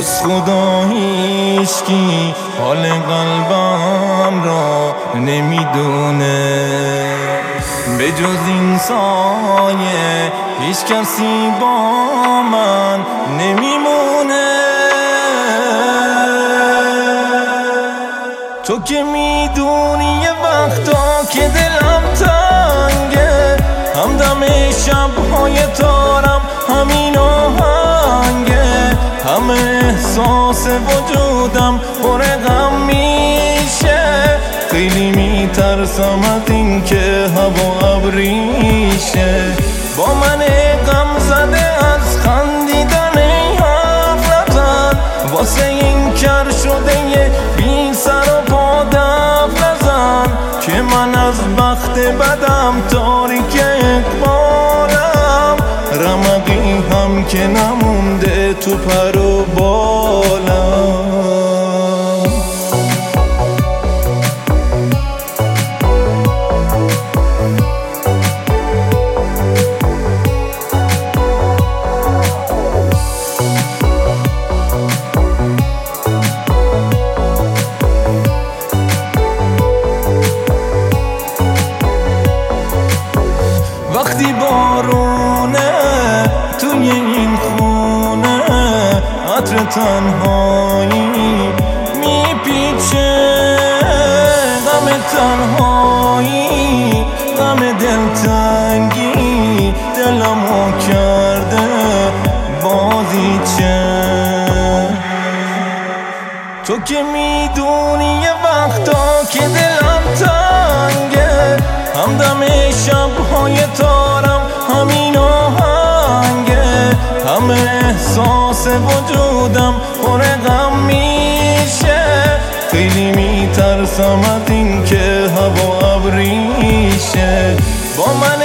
جز خدا هیچکی حال قلبم را نمیدونه، به جز این سایه هیچ کسی با من نمیمونه. تو که میدونی یه وقتا که دلم تنگه، همدم شبهای تارم همین آهنگه، همه احساس وجودم پر غم میشه، خیلی میترسم از این که هوا ابریشه. با من غم زده از خندیدن ای حرف نزن، واسه این کر شده یه بی سر و پا دف نزن، که من از بخت بدم تاریک اقبالم، رمقی هم که نمونده تو پر و بالم. وقتی بارونه توی این خونه، عطر تنهایی میپیچه، غم تنهایی، غم دلتنگی، دلمو کرده بازیچه. تو که میدونی یه وقتا که دلم تنگه، همدم شبهای تارم همین آهنگه، همه احساس وجودم پر غم میشه، خیلی میترسم از این که هوا ابریشه. با من